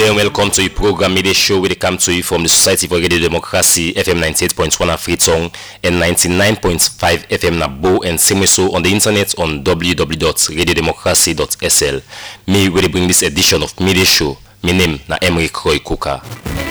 day and welcome to the program Media Show where they come to you from the Society for Radio Democracy, FM 98.1 at Freetown and 99.5 FM na Bo and Semeso on the internet on www.radiodemocracy.sl. Me will bring this edition of Media Show. My name na Emery Croy Kuka.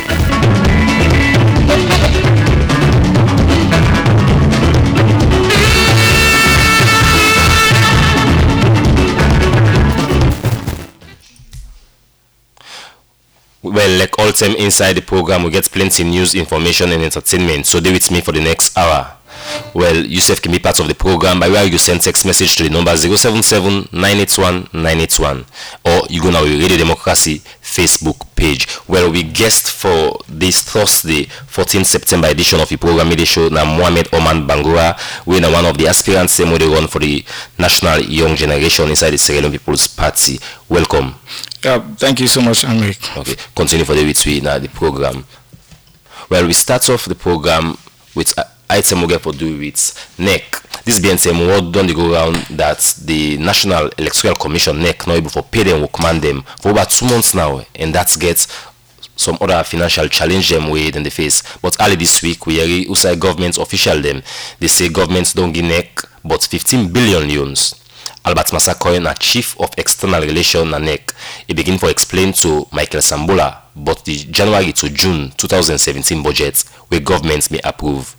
Well, like all time inside the program, we get plenty news, information, and entertainment. So, stay with me for the next hour. Well, Yusuf can be part of the program by where you send text message to the number 077-981-981, or you go now to Radio Democracy Facebook page. Well, we guest for this Thursday, 14 September edition of the program Media Show na Mohamed Oman Bangura, we are one of the aspirants who run for the National Young Generation inside the Sierra Leone People's Party. Welcome. Thank you so much, Amrik. Okay, continue for the week the program. Well, we start off the program with item we get for do with NEC. This being said, word done the go around that the National Electoral Commission NEC not able to pay them or command them for about 2 months now, and that gets some other financial challenge them way in the face. But early this week we hear USA government official them. They say governments don't give NEC but 15 billion loans. Albert Masakoy, na Chief of External Relations na NEC, he begin to explain to Michael Sambola about the January to June 2017 budget where governments may approve.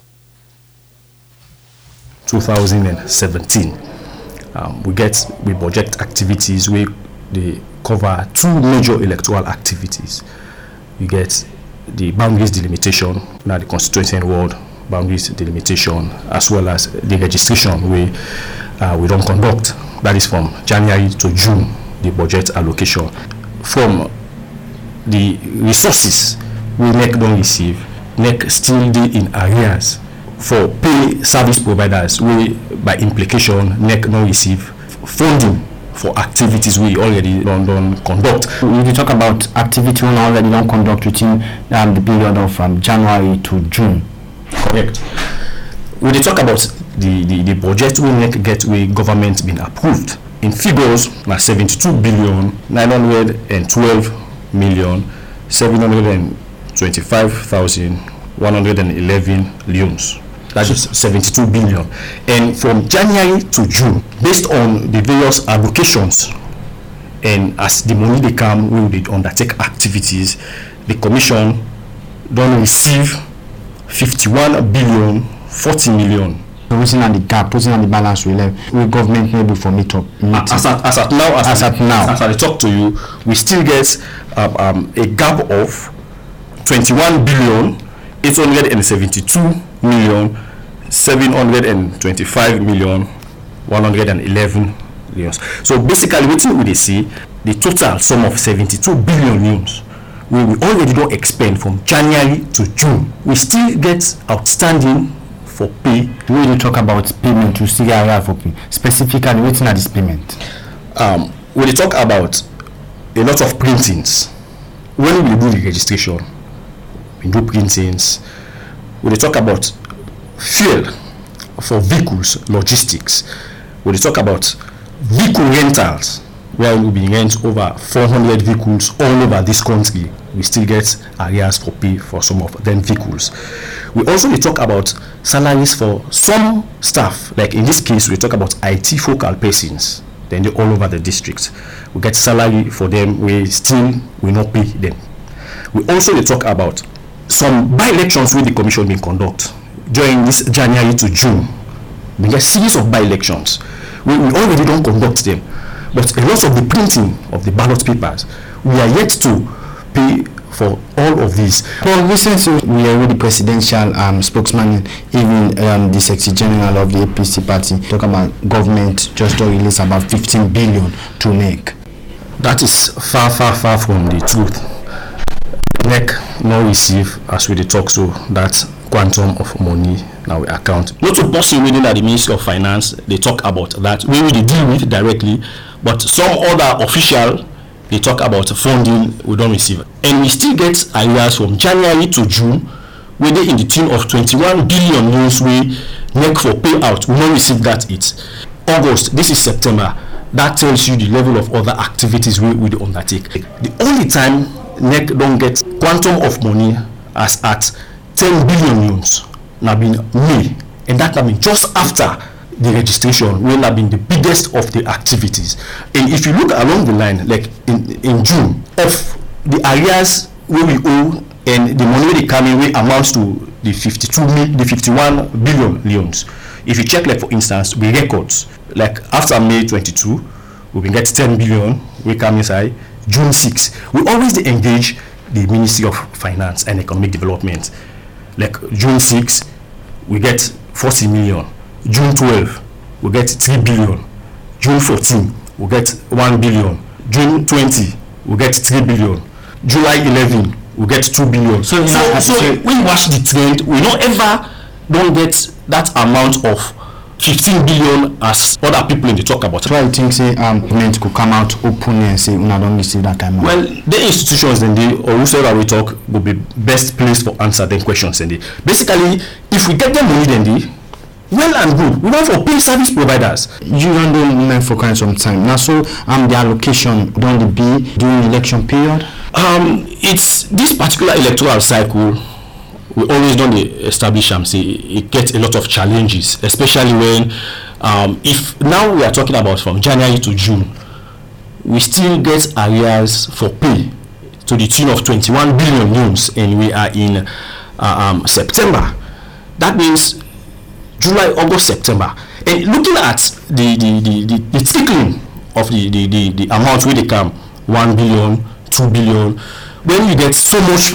2017, we budget activities where they cover 2 major electoral activities. We get the boundaries delimitation, now the constituency and ward boundaries delimitation, as well as the registration we don't conduct. That is from January to June, the budget allocation. From the resources we NEC don't receive, NEC still be in arrears for pay service providers. We, by implication, NEC don't receive funding for activities we already don't conduct. We talk about activity we already don't conduct within the period of January to June. Correct. We talk about the budget we NEC get where government been approved. In figures, na 72,912,725,111 loans. That is 72 billion. And from January to June, based on the various allocations, and as the money they come, we will undertake activities. The commission don't receive 51 billion 40 million. Putting on the gap, putting on the balance we left, we government maybe for meet up. As at now, as I talk to you, we still get a gap of 21 billion 872 million 725 million 111 million. So basically, what we see the total sum of 72 billion loans we already don't expend from January to June. We still get outstanding for pay. We will talk about payment to still get for pay. Specifically, what's not this payment? We will talk about a lot of printings. When we do the registration, we do printings. We will talk about fuel for vehicles, logistics. We will talk about vehicle rentals, where we will be rent over 400 vehicles all over this country. We still get areas for pay for some of them vehicles. We also talk about salaries for some staff, like in this case we talk about IT focal persons, then they're all over the district. We get salary for them, we not pay them. We also talk about some by-elections where the commission will conduct during this January to June. We get series of by-elections. We already don't conduct them, but a lot of the printing of the ballot papers, we are yet to pay for all of these. Well, recently we are with the presidential spokesman, even the Secretary General of the APC party, talk about government just to release about 15 billion to NEC. That is far from the truth. NEC no receive, as we talk, so that quantum of money now we account. Not to person within the Ministry of Finance, they talk about that. We will deal with it directly, but some other official they talk about funding we don't receive. And we still get areas from January to June where they in the tune of 21 billion loans we NEC for payout. We don't receive that it. August, this is September. That tells you the level of other activities we undertake. The only time NEC don't get quantum of money as at 10 billion loans now been made, and that have been just after the registration will have been the biggest of the activities. And if you look along the line, like in June, of the arrears where we owe and the money they come in, we amounts to the 51 billion loans. If you check, like for instance, we records like after May 22, we will get 10 billion. We come inside June 6. We always engage the Ministry of Finance and Economic Development. Like June 6, we get 40 million. June 12, we get 3 billion. June 14, we get 1 billion. June 20, we get 3 billion. July 11, we get 2 billion. So when you watch the trend, we don't get that amount of 15 billion as other people in the talk about. So I think say government could come out openly and say una don't receive that time. Well, the institutions and they or whoever we talk will be best placed for answer them questions and they basically if we get them money then they well and good. We want for pay service providers. You don't do movement for quite some time. Now so the allocation don't be during election period? It's this particular electoral cycle we always don't establish say it gets a lot of challenges, especially when if now we are talking about from January to June, we still get arrears for pay to the tune of 21 billion loans, and we are in September. That means July, August, September, and looking at the trickling of the amount where they come 1 billion, 2 billion. When you get so much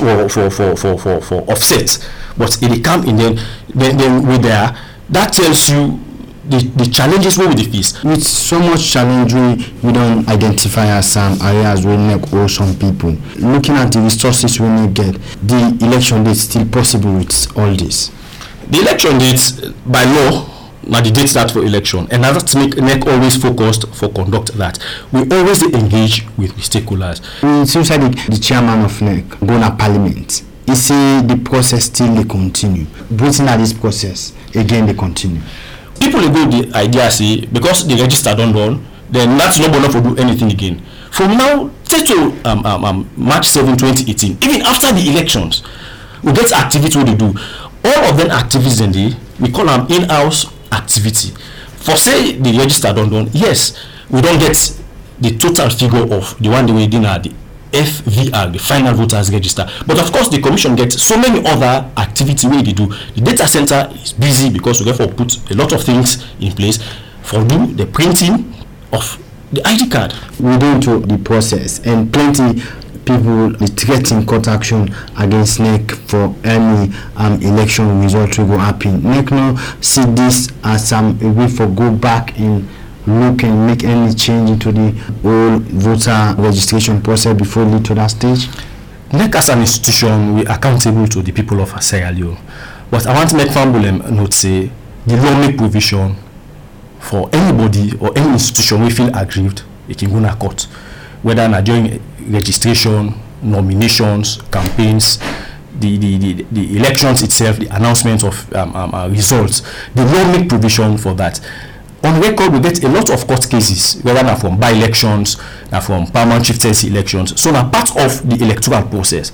for offset, but it come in then with there, that tells you the challenges where we face. With so much challenge, we don't identify as some areas where NEC or some people. Looking at the resources we need get, the election date still possible with all this. The election dates by law. Now the date start for election, and that's make NEC always focused for conduct that we always engage with stakeholders. It seems like the chairman of NEC go to parliament. He say the process still they continue. Waiting at this process again they continue. People go the idea say because the register don't done, then that's not enough to do anything again. From now till March 7, 2018, even after the elections, we get activities what they do. All of them activities in we call them in-house activity. For say the register don't done, yes, we don't get the total figure of the one they were doing at the FVR, the final voters register. But of course the commission gets so many other activities where they do. The data center is busy because we therefore put a lot of things in place for do the printing of the ID card. We do into the process and plenty people threatening court action against NEC for any election result will go happen. NEC now see this as a way for go back and look and make any change into the whole voter registration process before lead to that stage. NEC as an institution, we are accountable to the people of Sierra Leone. But I want to make Fambulem note say the law make provision for anybody or any institution we feel aggrieved, it can go to court. Whether during registration, nominations, campaigns, the elections itself, the announcement of results, the law make provision for that. On record, we get a lot of court cases, whether now from by-elections, now from permanent chieftaincy elections. So now part of the electoral process.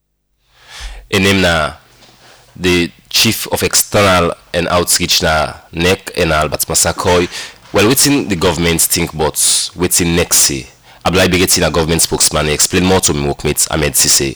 In name now, the Chief of External and Outreach na NEC and Albert Massakoy. Well, within the government think about within NEC say. Ablai Begeti, a government spokesman, explain more to me workmate Ahmed Sise.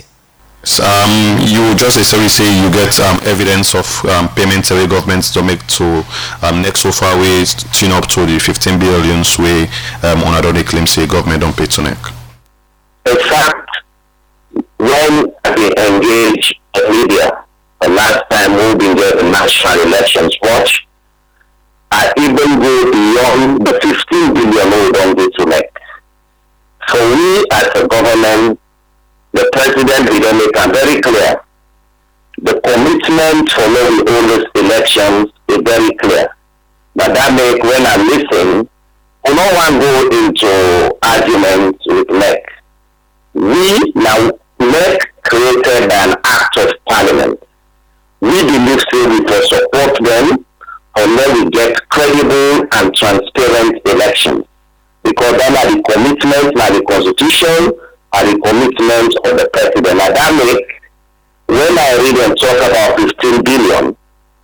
You just necessarily say you get evidence of payments the government to make to NEC so far way tune up to the 15 billion way on another claim say government don't pay to NEC. In fact, when they engage the media the last time we've been there the national elections watch, I even go beyond the 15 billion we don't go to NEC. For we as a government, the president will make it very clear. The commitment for all these elections is very clear. But that make when I listen, we don't want to go into arguments with NEC. We now NEC created an act of parliament. We believe we will support them unless we get credible and transparent elections. Because then are the commitment, like the constitution, are the commitments of the president. And that make, when I read and talk about 15 billion,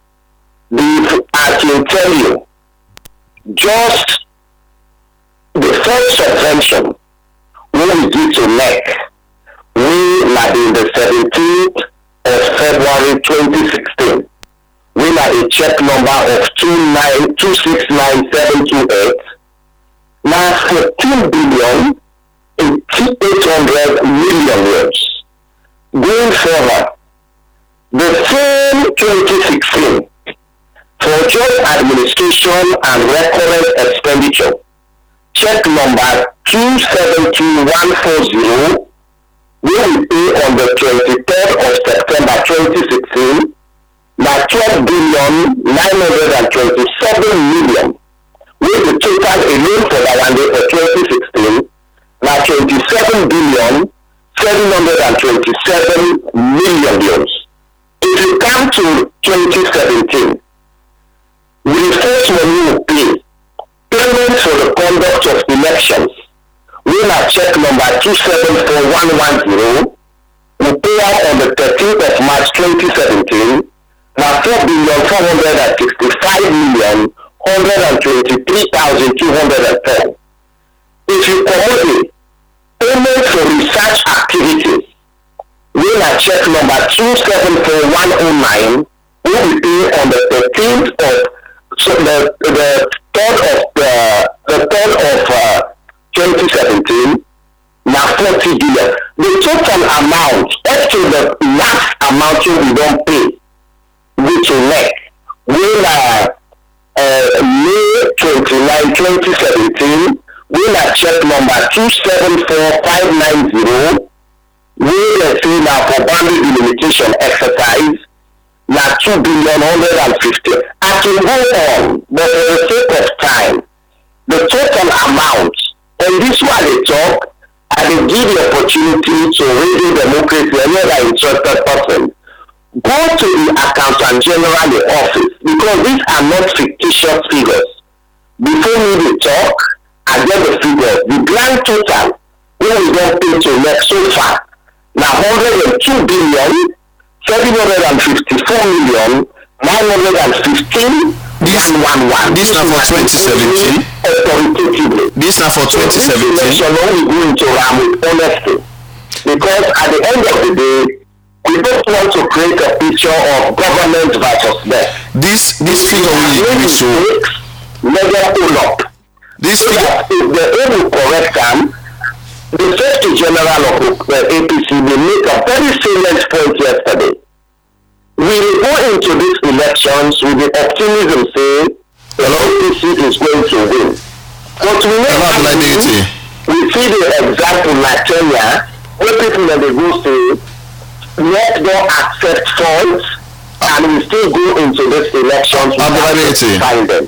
I can tell you, just the first subvention we give to NEC, we had in the 17th of February 2016, we had a check number of 2699728. Now 14 billion in 800 million euros. Going forward, the same 2016 for joint administration and recurrent expenditure, check number 272140 will be on the 23rd of September 2016, now 12 billion 927 million, with the total alone for Bawande for 2016, now 27 billion 727 million euros. If you come to 2017, with the first money you pay, payments for the conduct of elections, we have check number 274110, we pay out on the 13th of March 2017, now 4,465,123,210. If you commodity, payments for research activities, we have check number 274109, we will pay on the 13th of the 3rd of 2017, now 40 billion. The total amount up to the last amount we don't pay, which is NEC, will May 29, 2017, will check number 274590, will say now for boundary delimitation exercise, now 2,150. I can go on, but for the sake of time, the total amount, and this one they talk, I will give the opportunity to Radio Democracy, any other interested person, go to the Accountant General office, because these are not fictitious figures. Before we talk, I get the figures. The grand total, when we don't pay to next so far, now 102 billion, 754 million, 915. This now for 2017. Authoritatively. This now for 2017. So now we go into RAM with honesty, because at the end of the day, we don't want to create a picture of government versus them. This figure will show. Let them pull up. This figure, if the aim will correct them, the Secretary General of the APC will make a very salient point yesterday. We will go into these elections with the optimism saying the APC is going to win. But we see the example like Kenya, where people when they go say, let them accept faults, and we still go into these elections without find them.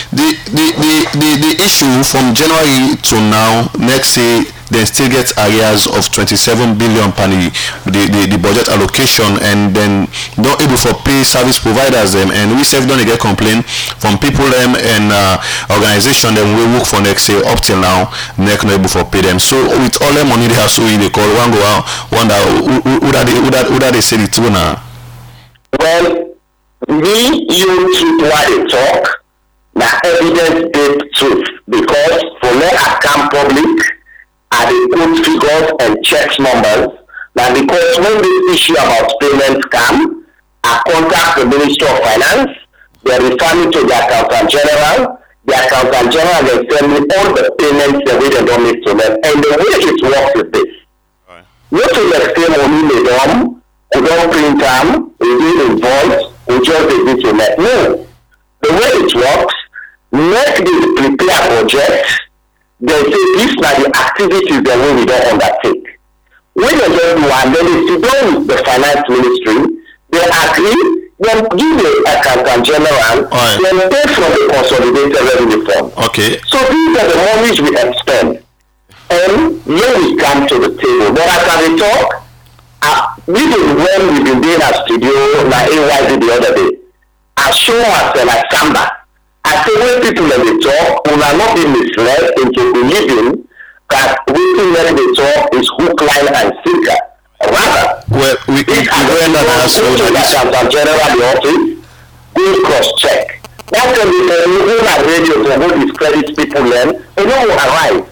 The issue from January to now, next year, they still get areas of 27 billion per the budget allocation, and then not able for pay service providers them, and we self don't get complaint from people them and organization them we work for next year up till now, not able for pay them. So with all the money they have, so they call one go out wonder who that they say the two now. Well, you keep what they talk, the evidence-based truth, because for let account public are the good figures and checks numbers. Now, because when this issue about payments come, I contact the Ministry of Finance, they refer me to the Accountant General. The Accountant General they send me all the payments the way they don't make to them. And the way it works is this. Not to the same money they don't print them, we do invoice, we just do it to them. No. The way it works, next they prepare a budget. They say these are the activities that we don't undertake. When they just do and then they sit down with the finance ministry, they agree, then give the Accountant General, then pay from the consolidated revenue fund. Okay. So these are the monies we expend. And then we come to the table. But as we talk, this is when we've been doing a studio, like AYZ the other day. I show us like Samba. I say when people when they talk, will not be misled into believing that waiting let the talk is hook, line, and sinker. Rather, well, we went and asked that general the office, go cross-check. That's when we have radio to go discredit people then, they don't arrive.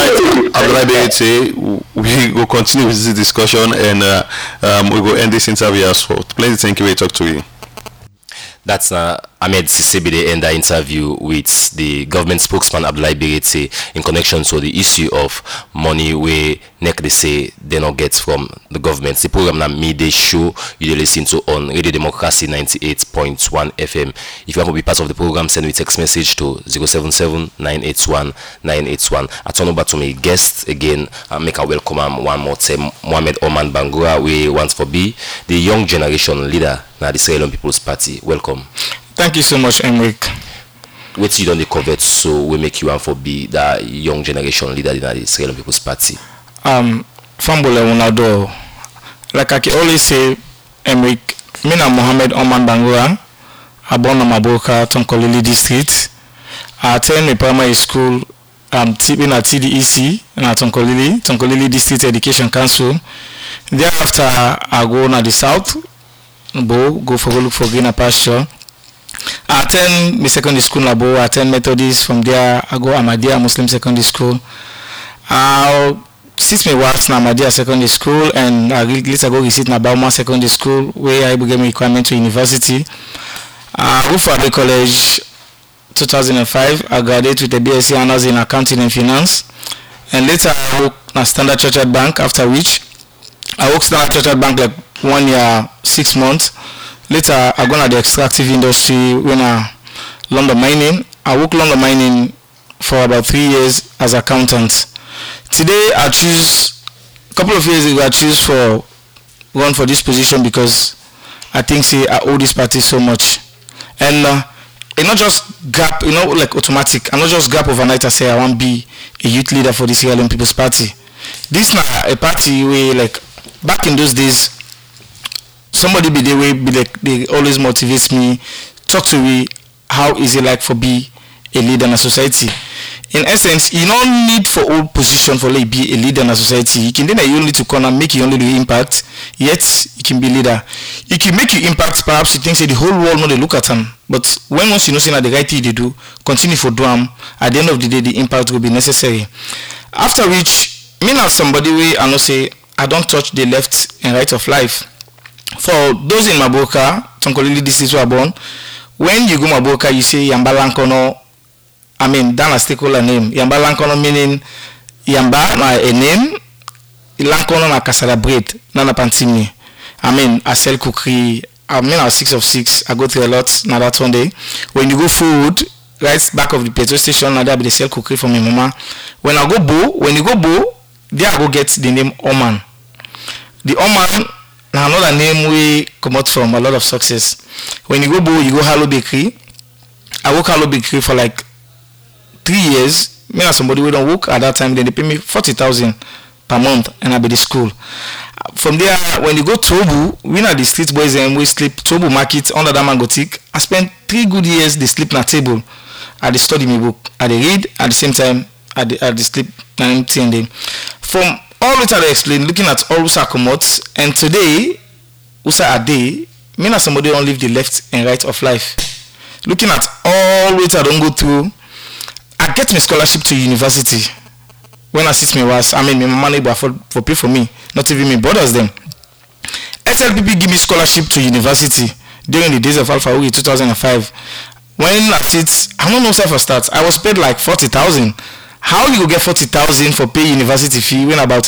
We will continue with this discussion and we will end this interview as well. Please, thank you. We talk to you. That's Ahmed Sisebide in the interview with the government spokesman Abdoulaye Berete in connection to the issue of money where NEC they say they not get from the government. The program na midday show you listen to on Radio Democracy 98.1 FM. If you want to be part of the program, send me text message to 077-981-981. I turn over to my guest again. Make a welcome one more time. Mohamed Oman Bangura, we want to be the young generation leader now the Sierra Leone People's Party. Welcome. Thank you so much, Emric. What you done the covet so we make you want for be the young generation leader in the Sierra Leone People's Party? Fambole Unado. Like I can always say, Emric, me na Mohamed Oman Bangura, I born in Maboka, Tonkolili district. I attend my primary school in a TDEC in Tonkolili District Education Council. Thereafter, I go to the south. Go for look for greener pasture. I attend my secondary school in Labo. I attend Methodist. From there, I go Ahmadiyya Muslim Secondary School. Since me was in Ahmadiyya Secondary School, and I later go visit Nabauma Secondary School, where I began my requirement to university. I go for Abbey College 2005. I graduated with a BSc Honors in Accounting and Finance. And later I worked at Standard Chartered Bank, after which I worked Standard Chartered Bank like 1 year, 6 months. Later, I gone to the extractive industry when London Mining. I worked London Mining for about 3 years as accountant. Today, I choose, a couple of years ago, I choose for run for this position because I think I owe this party so much. And it's not just gap, like automatic. I'm not just gap overnight. I say I want to be a youth leader for this Sierra Leone People's Party. This is a party where, like, back in those days, somebody be the way be like they always motivates me, talk to me how is it like for be a leader in a society. In essence, you don't need for old position for like be a leader in a society. You can then you only to come and make you only do impact, yet you can be leader. You can make you impact, perhaps you think say the whole world know they look at them. But when once you know saying that the right thing they do, continue for do them, at the end of the day the impact will be necessary. After which, me now somebody way I know say I don't touch the left and right of life. For those in Maboka, Tonkolili district were born. When you go Maboka, you say Yamba Lankono. I mean, that's a stakeholder name. Yamba Lankono meaning Yamba na a name. Lankono na kasara bread. Nana pantimi. I mean, I sell cookery. I mean, I was 6 of 6. I go through a lot. Now that one day, when you go food, right back of the petrol station, now there be the sell cookery for my mama. When you go Bo, there I go get the name Oman. The Oman. Now another name we come out from a lot of success. When you go Bo, you go Hello Bakery. I work Hello Bakery for like 3 years. Me and somebody we don't work at that time. Then they pay me 40,000 per month, and I be the school. From there, when you go Tobu, we know the street boys and we sleep Tobu Market under that mangotique. I spent 3 good years. They sleep na table. I dey study my book. I dey read at the same time. I dey sleep na empty and then from all which I explain, looking at all Usa Komots, and today, Usa Ade, me and somebody don't live the left and right of life. Looking at all which I don't go through, I get my scholarship to university. When I sit my money for pay for me, not even my brothers them. SLPP give me scholarship to university during the days of Alpha Uri 2005. When I sit, I don't know for start. I was paid like 40,000. How you go get 40,000 for pay university fee when about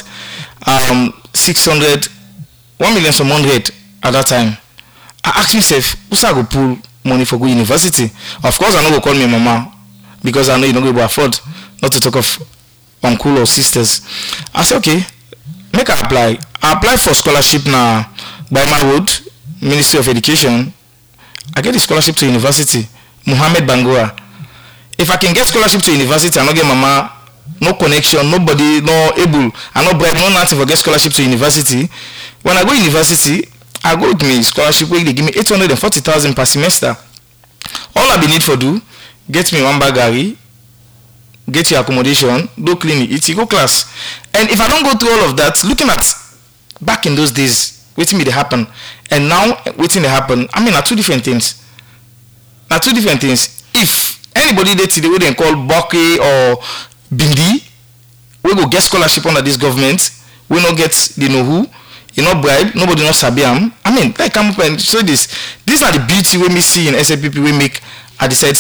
600, 1,100,000 at that time? I asked myself, who's I go pull money for go university? Of course, I know go call me mama because I know you don't go afford, not to talk of uncle or sisters. I said, okay, make I apply. I apply for scholarship now by my road, Ministry of Education. I get the scholarship to university, Mohamed Bangura. If I can get scholarship to university, I not get mama, no connection, nobody, no able, I no bribe, no nothing for get scholarship to university. When I go university, I go with me scholarship where they give me 840,000 per semester. All I be need for do, get me one bagari, get your accommodation, do clean, eat, you go class. And if I don't go through all of that, looking at back in those days, waiting me to happen, and now waiting to happen, I mean, are two different things. Now two different things. If anybody they today we then call Bokke or Bindi, we go get scholarship under this government, we not get you know who, you not bribe, nobody not sabiam. I mean, like come up and show this. These are the beauty we me see in SLPP we make. I decide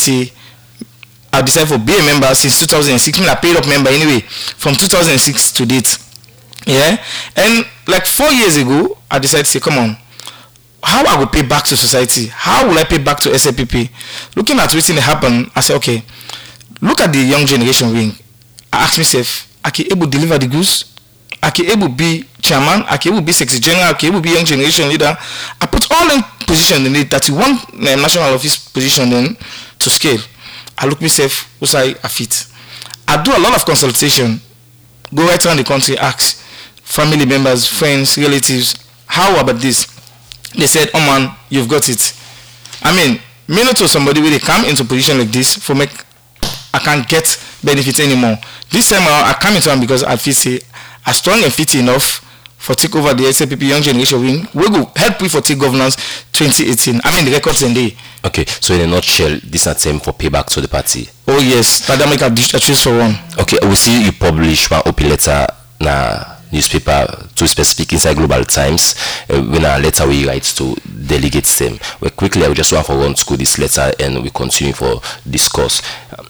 for be a member since 2006. I paid up member anyway from 2006 to date. Yeah, and like 4 years ago, I decided to say, come on, how I will pay back to society? How will I pay back to SLPP? Looking at what's happen, I said, okay, look at the young generation wing. I asked myself, I can able to deliver the goods. I can able to be chairman. I can able to be secretary general. I can able to be young generation leader. I put all in position in it that you want national office position then to scale. I look myself, what's I fit? I do a lot of consultation. Go right around the country, ask family members, friends, relatives, how about this? They said, oh man, you've got it. I mean, me not to somebody where they come into position like this for make I can't get benefit anymore. This time around, I come into them because I feel say I'm strong and fit enough for take over the SLPP young generation wing. We will help you for take governance 2018. I mean the records in day. Okay, so in a nutshell, this attempt for payback to the party. Oh yes, that make a choose for one. Okay, we see you publish one open letter na newspaper to specific inside Global Times when a letter we write to delegates them. Well, quickly I will just want for run through this letter and we continue for discourse.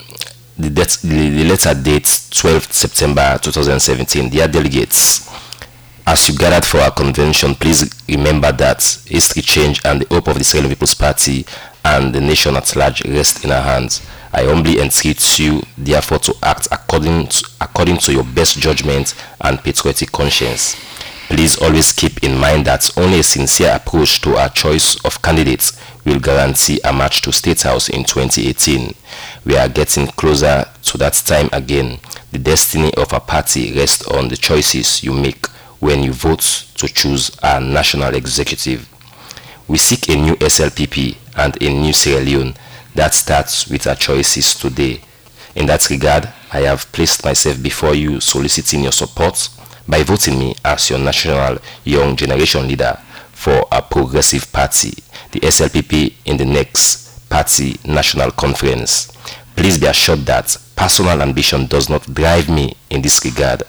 The letter dates 12th September 2017. Dear delegates, as you gathered for our convention, please remember that history change and the hope of the Sierra Leone People's Party and the nation at large rest in our hands. I humbly entreat you, therefore, to act according to your best judgment and patriotic conscience. Please always keep in mind that only a sincere approach to our choice of candidates will guarantee a match to State House in 2018. We are getting closer to that time again. The destiny of our party rests on the choices you make when you vote to choose our national executive. We seek a new SLPP and a new Sierra Leone that starts with our choices today. In that regard, I have placed myself before you soliciting your support by voting me as your national young generation leader for a progressive party, the SLPP, in the next party national conference. Please be assured that personal ambition does not drive me in this regard.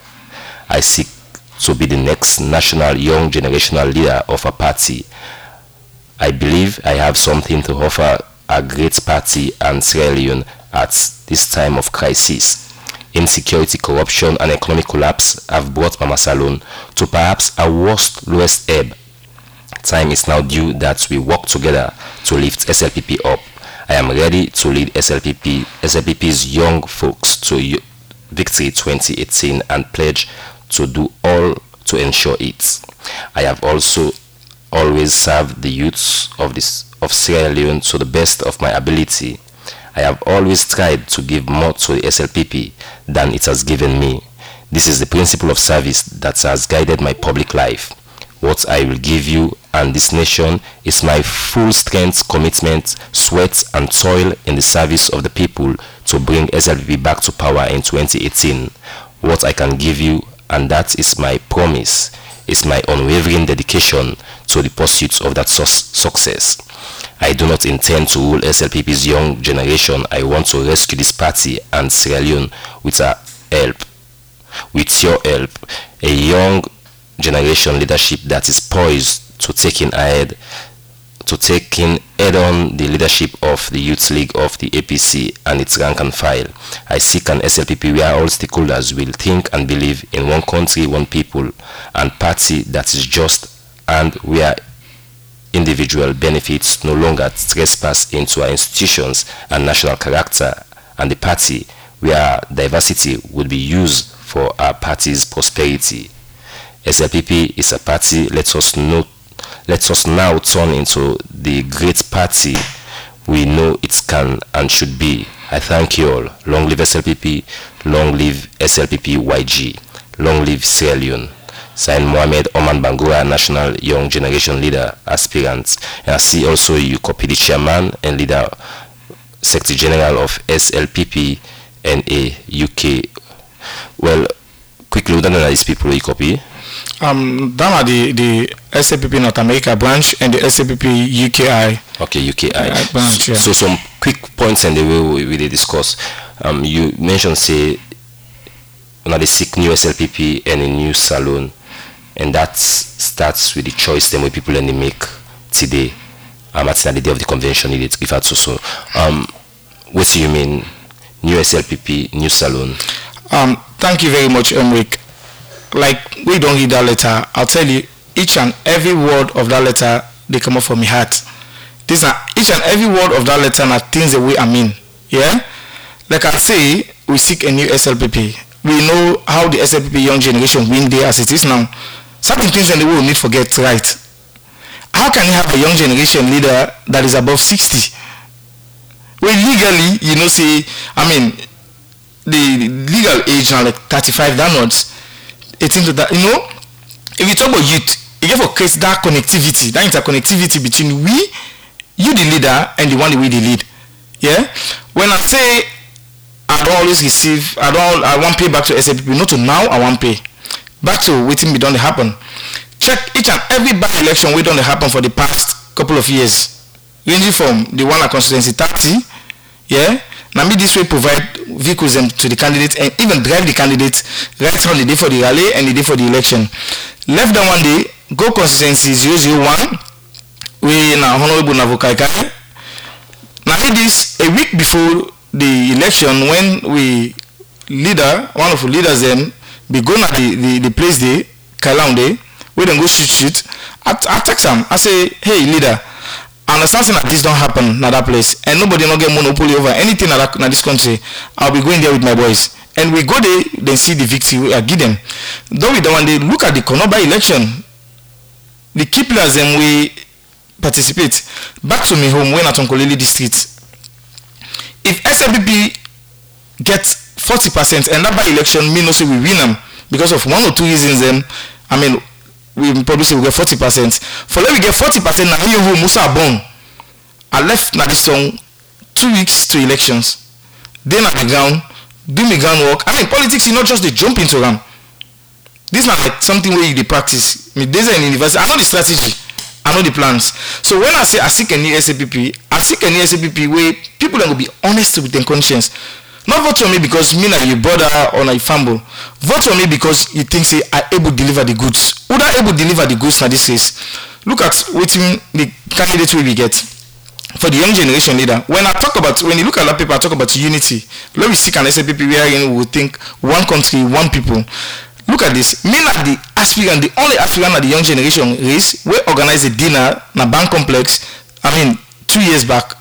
I seek to be the next national young generational leader of a party. I believe I have something to offer a great party and Sierra Leone at this time of crisis. Insecurity, corruption, and economic collapse have brought Mama Salone to perhaps our lowest ebb. Time is now due that we work together to lift SLPP up. I am ready to lead SLPP's young folks to victory 2018 and pledge to do all to ensure it. I have also always served the youths of Sierra Leone to the best of my ability. I have always tried to give more to the SLPP than it has given me. This is the principle of service that has guided my public life. What I will give you and this nation is my full strength, commitment, sweat and toil in the service of the people to bring SLPP back to power in 2018. What I can give you, and that is my promise, is my unwavering dedication to the pursuit of that success. I do not intend to rule SLPP's young generation. I want to rescue this party and Sierra Leone with your help, a young generation leadership that is poised to taking head on the leadership of the Youth League of the APC and its rank and file. I seek an SLPP where all stakeholders will think and believe in one country, one people, and party that is just, and where individual benefits no longer trespass into our institutions and national character, and the party where diversity would be used for our party's prosperity. SLPP is a party. Let us now turn into the great party we know it can and should be. I thank you all. Long live SLPP, long live SLPP YG, long live Sierra Leone. Signed, Mohamed Oman Bangura, National Young Generation Leader Aspirant. And I see also you copy the Chairman and Leader Secretary General of SLPP, UK. Well, quickly, we don't know these people you copy. That are the SAPP North America branch and the SAPP UKI. Okay, UKI. Branch, yeah. So some quick points in the way we discuss. You mentioned say now they seek new SLPP and a new salon, and that starts with the choice them way people and they make today. At the day of the convention, it give out so. What do you mean, new SLPP, new salon? Thank you very much, Emric. Like, we don't read that letter. I'll tell you, each and every word of that letter, they come up from my heart. These are each and every word of that letter are things the way I mean. Yeah? Like I say, we seek a new SLPP. We know how the SLPP young generation win there as it is now. Certain things in the world need to get right. How can you have a young generation leader that is above 60? Well, legally, you know, say, I mean, the legal age now like 35 downwards. 18 to that, you know, if you talk about youth, you have to create that connectivity, that interconnectivity between you the leader, and the one we the lead. Yeah? When I say I don't always receive, I want pay back to SAPP, not to now I want pay. Back to waiting me done happen. Check each and every by-election we done happen for the past couple of years. Ranging from the one at constituency 30, yeah? Now me this way provide vehicles to the candidate and even drive the candidate right from the day for the rally and the day for the election. Left down one day, go constituency 001, we now Honorable Navokaikai. Now me this a week before the election when one of the leaders them be going at the place there, Kailang day, we then go shoot. I text him, I say, hey leader, I understand that this don't happen in that place and nobody not get monopoly over anything in this country. I'll be going there with my boys. And we go there, then see the victory I give them. Though we don't want to look at the Konoba election, the key players and we participate. Back to me home when at Onkolili district. If SLPP gets 40% and that by election mean also we win them because of one or two reasons them, I mean we probably say we get 40%. For let we get 40% now you who Musa born. I left na this song 2 weeks to elections. Then at the ground, do me groundwork. I mean politics is not just the jump into them. This is not like something where you practice. I mean there's an university. I know the strategy. I know the plans. So when I say I seek a new SLPP, I seek a new SLPP where people will be honest with their conscience. Not vote for me because me like your brother or like family. Vote for me because you think say I able to deliver the goods. Who that able to deliver the goods in this case? Look at waiting the candidates we get for the young generation leader. When you look at that paper, I talk about unity. Let me seek an SLPP where we think one country, one people. Look at this. Me like the aspirant, the only aspirant at the young generation race, we organize a dinner in a bank complex. I mean 2 years back.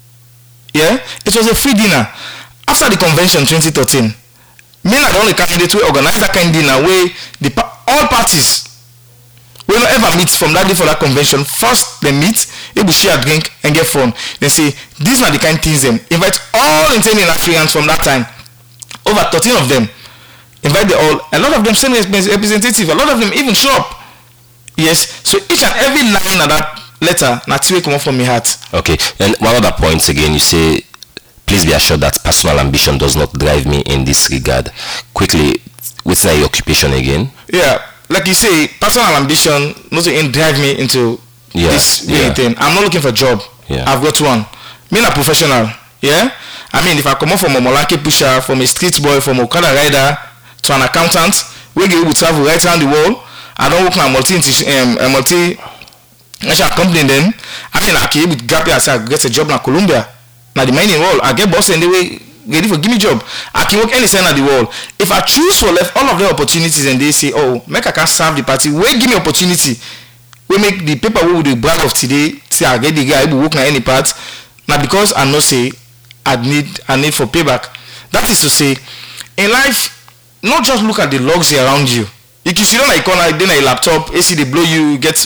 Yeah, it was a free dinner. After the convention 2013, me are the only candidate who organize that kind of dinner where all parties will not ever meet from that day for that convention. First they meet, they will share a drink and get fun. They say these are the kind of things them. Invite all intending Africans from that time. Over 13 of them. Invite them all. A lot of them send representative. A lot of them even show up. Yes. So each and every line of that letter, naturally come from my heart. Okay. And one other point again, you say please be assured that personal ambition does not drive me in this regard. Quickly, what's your occupation again? Yeah, like you say, personal ambition not to drive me into this thing. I'm not looking for a job. Yeah. I've got one. Me a professional. Yeah. I mean, if I come up from a Molanke pusher, from a street boy, from a Okada rider to an accountant, we will travel right around the world. I don't work in a multi company. Then I mean, I can with gap year, I get a job in Colombia. Now the mining world, I get boss and they way ready for give me job. I can work any center of the world. If I choose for left all of the opportunities and they say, oh, make I can serve the party, wait give me opportunity. We make the paper we will brag of today, say I get the guy who work on any part. Now because I know say I need for payback. That is to say, in life, not just look at the luxury around you. If you sit on a corner, then a laptop, AC they blow you, get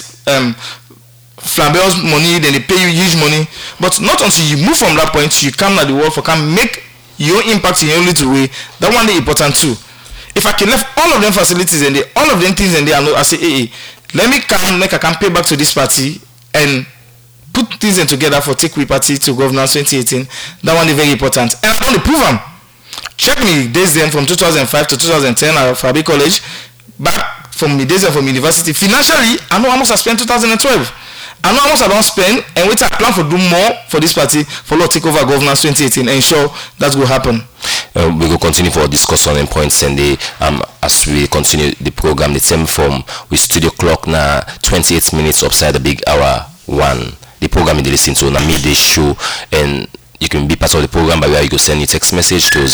flambeous money, then they pay you huge money. But not until you move from that point, you come to the world for can make your impact in your little way. That one is important too. If I can left all of them facilities and all of them things and they, I say, hey, let me come, make I can pay back to this party and put things in together for take we party to governance 2018. That one is very important. And I want to prove them. check me days then from 2005 to 2010 at Fabi College. Back from the days from university, financially, I know how much I spent 2012. I know how much I don't spend, and wait, I plan for do more for this party for Lord take over governance 2018. Ensure that will happen. We will continue for discussion and points and as we continue the program. The same form with studio clock now 28 minutes upside the big hour 1. The program you listen to na midday show, and you can be part of the program by where you go send your text message to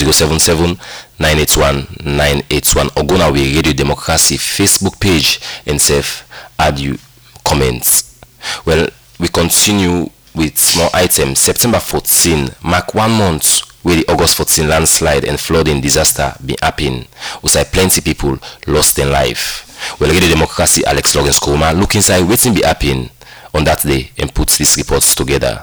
077-981-981 or go now we Radio Democracy Facebook page and save add you comments. Well, we continue with more items. September 14 mark 1 month where the August 14 landslide and flooding disaster been happening. We say plenty people lost their life. Well, Radio Democracy Alex Lawrence Kuruma look inside waiting be happening on that day and put these reports together.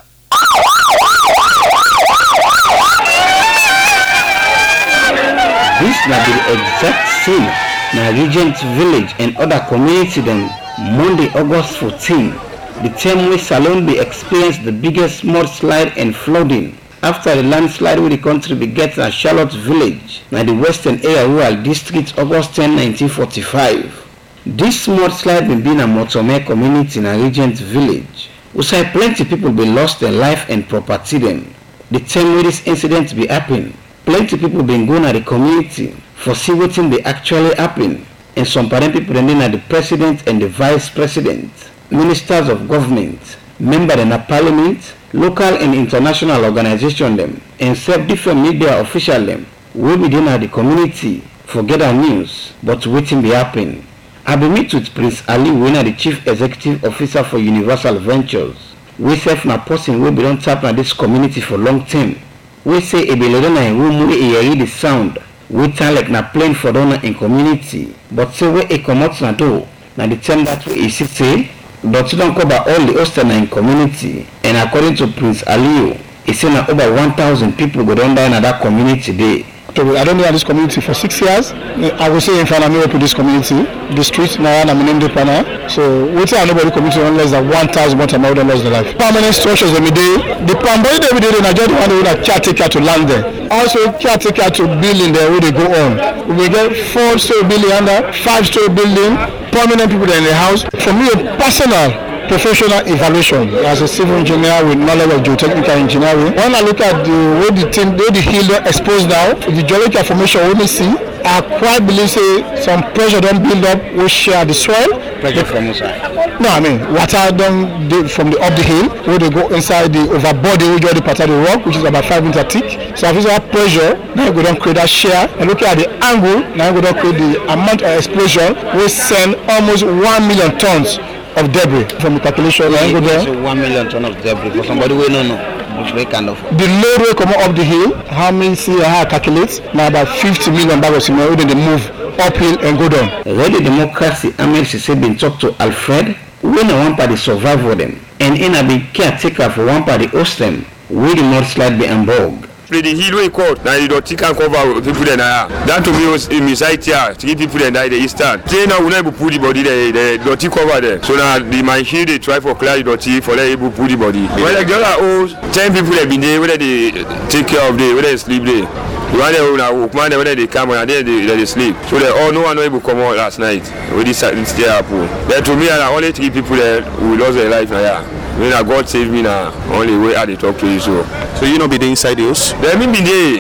This na the exact scene na Regent Village and other community them Monday, August 14. The time where Salon be experienced the biggest mudslide and flooding after the landslide where the country begets at Charlotte Village, na the Western Area Rural District, August 10, 1945. This mudslide been in a Motome community in a Regent Village. We say plenty people be lost their life and property them. The time where this incident be happen, plenty people been going at the community for see what thing they actually happen, and some parent people then at the president and the vice president, ministers of government, members in the parliament, local and international organization them, and self different media official them will be in at the community for get our news, but waiting be happen. I be meet with Prince Ali Wina, the chief executive officer for Universal Ventures. We self na person will be don't tap na this community for long term. We say a belong in room where hear the sound. We tell like na plane for donor in community, but say where a come out na do. Na the time that we see say, but don't cover all the Ostana in community. And according to Prince Aliyu, he say na over 1,000 people go down there in that community today. So I don't know this community for 6 years. I will say in Fanami to this community, the street now I'm in the Pana. So we tell nobody community unless that 1,000 more than lost their life. Permanent structures every day. The Pambay every day they just want to caretaker to land there. Also caretaker to building there where they go on. We get 4-story building under 5-story building, permanent people there in the house. For me a personal professional evaluation as a civil engineer with knowledge of geotechnical engineering. When I look at the way the hill exposed now, the geological formation we see, I quite believe say some pressure don't build up, we share the soil. Pressure from inside? No, I mean water don't from the up the hill, where they go inside the overbody, we get the part of the rock, which is about 5 meters thick. So if it's that pressure, now we don't create that shear. And look at the angle, now we don't create the amount of explosion, we send almost 1 million tons of debris from the calculation. So 1 million tons of debris for somebody we don't know. Which way kind of the load will come up the hill. How many see how I calculate? Now about 50 million bags of cement. Then they move uphill and go down. Radio Democracy America say been talk to Alfred. We know one party survive for them, and in a big caretaker for one party host them. We the mudslide be embargoed. The hill we caught, now you don't can cover people that are. That to me was in my site here, to give people that die the eastern. They now will not put the body they don't cover there. So now the machine they try for clear the dirty for let able put the body. Well, like there are 10 people have been there, whether they take care of them, whether they sleep there. The one they will man whether they come and they sleep. So they all no one able to come out last night. With this stay up. But to me, I only 3 people there who lost their life now. When God save me now, only way I talk to you so. So you know be there inside the house? Let me be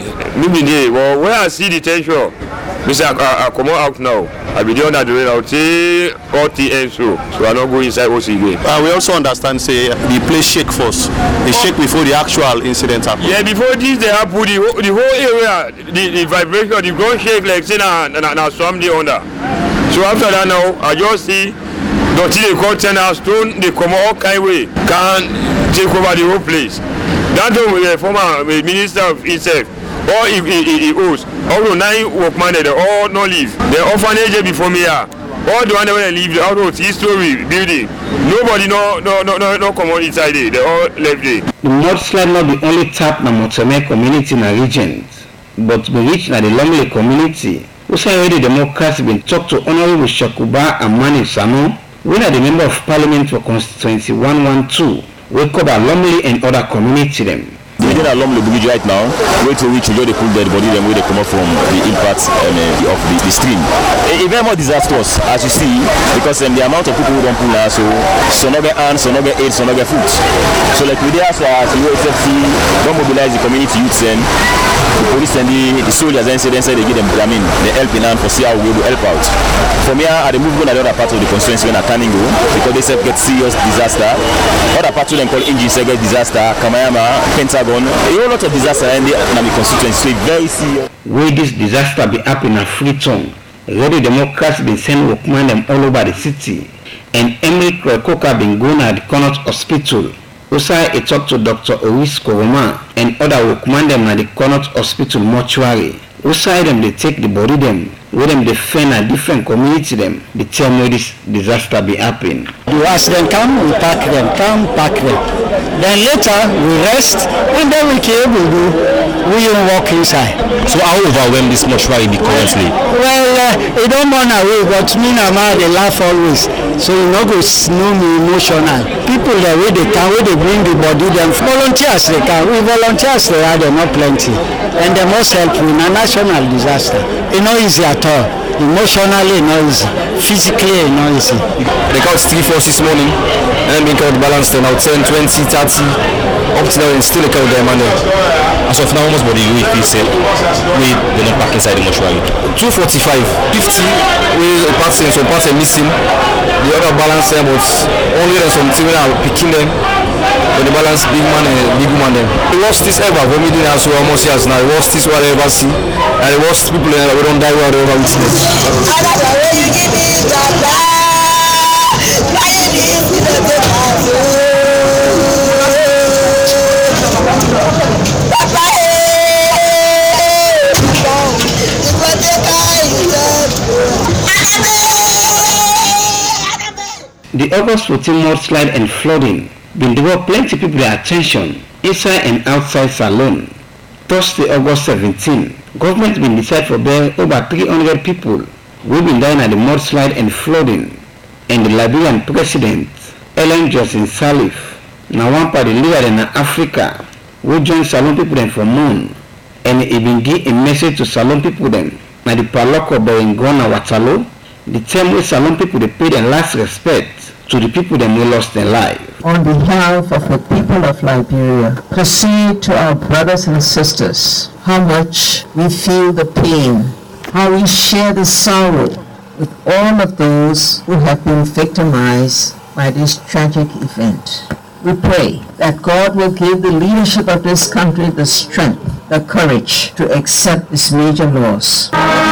there. Well, when I see the tension, I come out now. I be there on that way. I'll say OTN so I don't go inside OC again. We also understand say the place shake first. They shake before the actual incident happened. Yeah, before this they happen, the whole area, the vibration, the ground shake like say na somebody under. So after that now, I just see. Don't they contain stone, they come all kind of way, can take over the whole place. That time the former minister of himself, or he owes, although 9 workmen they all no leave. The orphanage before me here, all the one that leave, the out of 3-story building, nobody no come on inside there, they all left there. The mudslide not the only tap na Motome community in a region, but we reach na the Lomley community. We say already Democrats been talked to Honorable Shakuba Amani Sanu. We are the member of parliament for constituency 112. We cover Lumley and other community them. Within a long bridge right now, way to which you they pull dead body them where they come up from the impact of the stream. It's very more disastrous as you see, because the amount of people who don't pull now, so some not get hands, some not get aid, some not get food. So like we there as USFC don't mobilize the community youths and the police and the soldiers and say they give them the helping hand for see how we will help out. From here at the movement at the other part of the constituency when Kaningo, because they say get serious disaster. Other parts of them call Inji say get disaster, Kamayama, Pentagon, a whole lot of disaster in the constituency. So very serious. Where this disaster be happening at Freetown, already Democrats been sending workmen them all over the city, and Emily Koka been going at the Connaught Hospital. Also, I talked to Dr. Oris Koroma and other workmen them at the Connaught Hospital mortuary. Also, them they take the body them, where them defend a different community them, they tell me this disaster be happening. You ask them, come, we pack them, come, pack them. Then later, we rest, and then we can able to we walk inside. So how overwhelmed this mortuary be currently? Well, it don't run away, but me and my they laugh always. So you know, go know me emotional. People the way they can, where they bring the body, them volunteers they can. We volunteers they are not plenty, and they must help in a national disaster. It's not easy at all. Emotionally not easy, physically not easy. They got 3, 4, 6 morning, and then being called balance now 10, 20, 30, up to now and still they count them and as of now, almost body we say we they're not back inside the mortuary. 245, 50 we parts and some parts are missing. The other balance them but only there's some things are picking them. But the balance big man and big woman them. The worst is ever for me as we almost years now. The worst is what I ever see. And the worst people we don't die where they ever witness. The August 14 mudslide and flooding been draw plenty people their attention inside and outside Salone. Thursday, August 17, government been decide for there over 300 people who been dying at the mudslide and flooding, and the Liberian president Ellen Johnson Sirleaf, now one part the leader in Africa, who joined Salone people them for moon, and he been give a message to Salone people them. Now the Paloko Berengona Waterloo, the time where Salone people they pay their last respect to the people that may lost their life. On behalf of the people of Liberia, proceed to our brothers and sisters how much we feel the pain, how we share the sorrow with all of those who have been victimized by this tragic event. We pray that God will give the leadership of this country the strength, the courage to accept this major loss.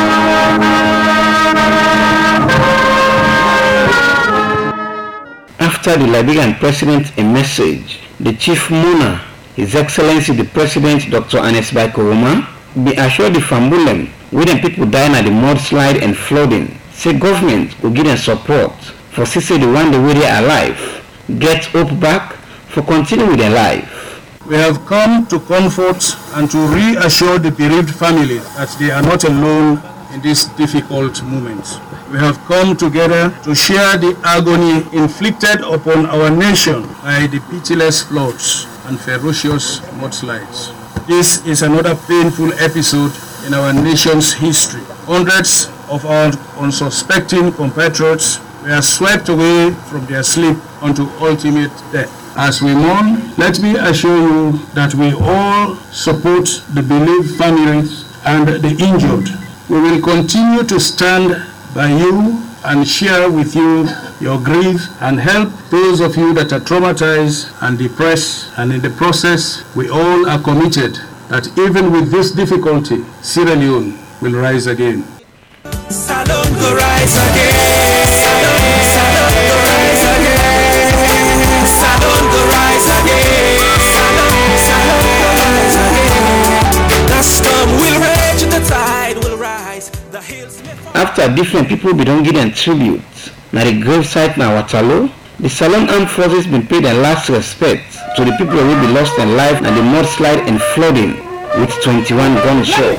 After the Liberian president a message, the chief mourner, His Excellency the President Dr. Ernest Bai Koroma, be assured the Fambulem, where the people dying at the mudslide and flooding, say government will give them support for CC the one the way they are alive, get hope back for continuing with their life. We have come to comfort and to reassure the bereaved family that they are not alone in this difficult moment. We have come together to share the agony inflicted upon our nation by the pitiless floods and ferocious mudslides. This is another painful episode in our nation's history. Hundreds of our unsuspecting compatriots were swept away from their sleep unto ultimate death. As we mourn, let me assure you that we all support the bereaved families and the injured. We will continue to stand by you and share with you your grief and help those of you that are traumatized and depressed, and in the process we all are committed that even with this difficulty, Sierra Leone will rise again. Salone go rise again. Salone go rise again. Salone go rise again. Salone go rise again. The storm will rage, the tide will rise. The hills may fall. After different people be don't give them tribute, now the gravesite now Waterloo, the Salone Armed Forces been paid their last respect to the people who will be lost their life and the mudslide and flooding with 21 gunshots.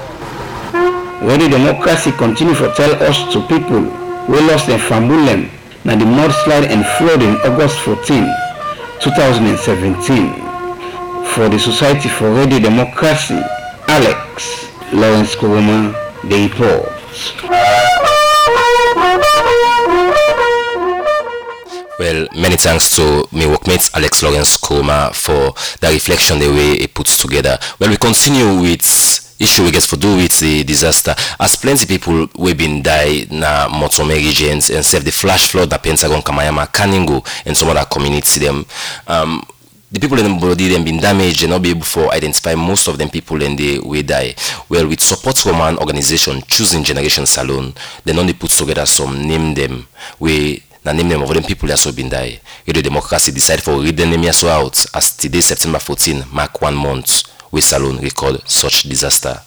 Where the democracy continue to tell us to people who lost their Fambulem na the mudslide and flooding August 14, 2017 for the Society for Radio Democracy. Alex Lawrence Kuruma, the report. Well, many thanks to my workmate Alex Lawrence Kuruma for the reflection the way he puts together. Well, we continue with issue we get for do with the disaster, as plenty people we been die na Motome regions and save the flash flood na Pentagon, Kamayama, Kaningo and some other community them. The people in the body them been damaged and not be able to identify most of them people and they will die. Well, with support from an organization choosing Generation Salon, they only put together some name them we na name them of them people that so been die. Radio Democracy decided for read the name so out as today September 14 mark 1 month with Salon record such disaster.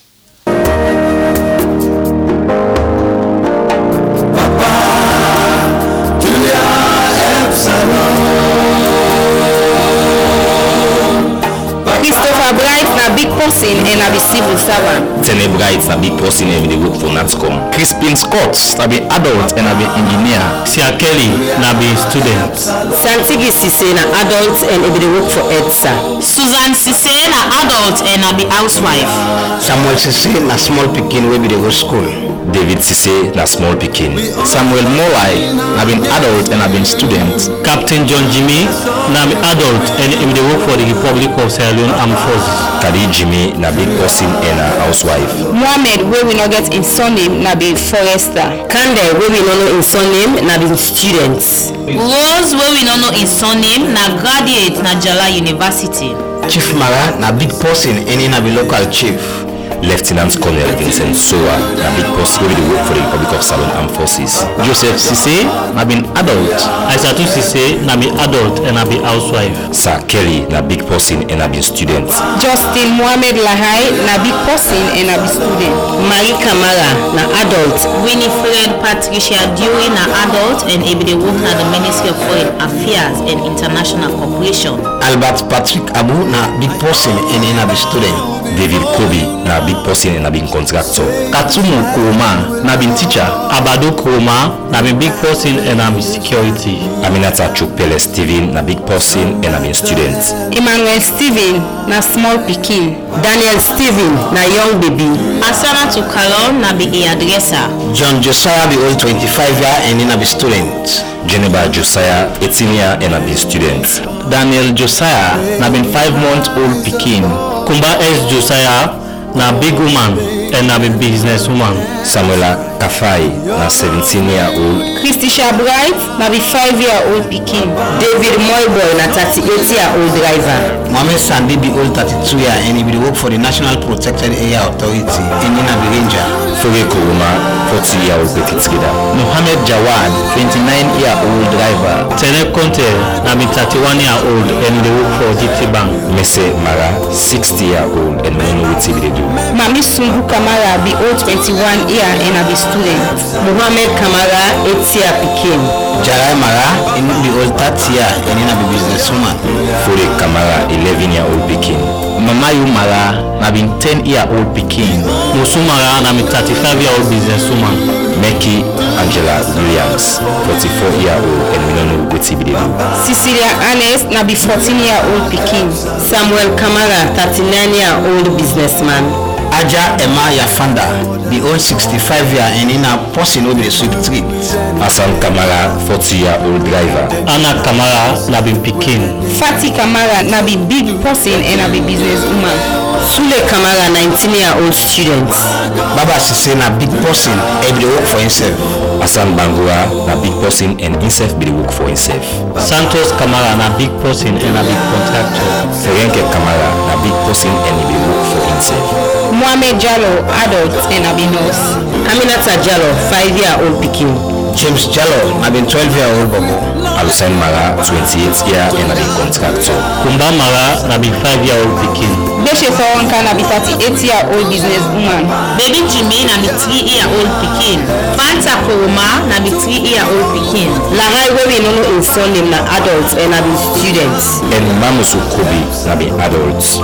Christopher Bright na big person and na be civil servant. Tene Bright na big person and they work for NATCOM. Crispin Scott na be adult and na be engineer. Sia Kelly na be student. Santigi Sise na adult and they work for EDSA. Susan Sise na adult and na be housewife. Samuel Sise na small pikin wey be dey go school. David Sise na small pikin. Samuel Molai na be adult and na be student. Captain John Jimmy na be adult and he dey work for the Republic of Sierra Leone Armed Forces. Kadi Jimmy na big person and a housewife. Mohammed wey we not get in surname na be forester. Kande wey we not know in surname na be student. Rose wey we not know in surname na graduate na Jala University. Chief Mara na big person and he na be local chief. Lieutenant Colonel Vincent Soa na big post wey dey work for the Republic of Salon Armed Forces. Joseph Sise na been adult. Aisatu Sise na be adult and na be housewife. Sir Kelly na big person and na be student. Justin Mohammed Lahai na big person and na be student. Marie Kamara na adult. Winifred Patricia Dewey na adult and he dey work na the Ministry of Foreign Affairs and International Cooperation. Albert Patrick Abu na big person and he na be student. David Kobe na big person and na been contractor. Katumu Kuruma na been teacher. Abado Kuruma na been big person and na be security. Aminata Chukpele Steven na big person and na been student. Emmanuel Steven na small pikin. Daniel Steven na young baby. Asana Tukalon na be hairdresser. John Josiah be old 25 year and he na be student. Geneva Josiah 18 year and na be student. Daniel Josiah na been 5-month old pikin. Kumba S. Josiah na big woman and na be businesswoman. Samuela Kafai na 17-year-old. Christisha Bright na be 5-year-old pikin. David Moyboy na 38-year-old driver. Mohamed Sandi be old 32 year and he be work for the National Protected Area Authority and he na be ranger. Foge Kuruma 40-year-old together. Mohamed Jawad 29-year-old driver. Tene Conte na be 31-year-old and they work for GT Bank. Mese Mara 60-year-old and no know what they do. Mami Sumbu Kamara be old 21 year and a be student. Mohamed Kamara 8-year pikin. Jarai Mara he be old 30 year and he na be businesswoman. Fode Kamara 11-year-old pikin. Mamayu Mara na be 10-year-old pikin. Musu Mara na be 35-year-old businesswoman. Meki Angela Williams 44-year-old and we don't know what they do. Cecilia Anes na be 14-year-old pikin. Samuel Kamara 39-year-old businessman. Aja Emma Yafanda be old 65 year and in a person will be the sweep street. Hassan Kamara 40-year-old driver. Anna Kamara na be pikin. Fati Kamara na be big person and na be businesswoman. Sule Kamara 19-year-old student. Baba Sise na big person and be work for himself. Hassan Bangura na big person and himself be the work for himself. Santos Kamara na big person and na big contractor. Ferenke Kamara na big person and he be work for himself. Mohamed Jallo adult and a be nurse. Aminata Jallo 5-year-old pikin. James Jallo na been 12-year-old bobo. Alusen Mara 28-year and a been contractor. Kumba Mara na be 5-year-old pikin. Beshe Fawanka na be 38-year-old businesswoman. Baby Jimmy na be 3-year-old pikin. Fanta Kuruma na be 3-year-old pikin. Lahai wey we no know in surname na adult and a be student. And Mamusu Kobi na be adult.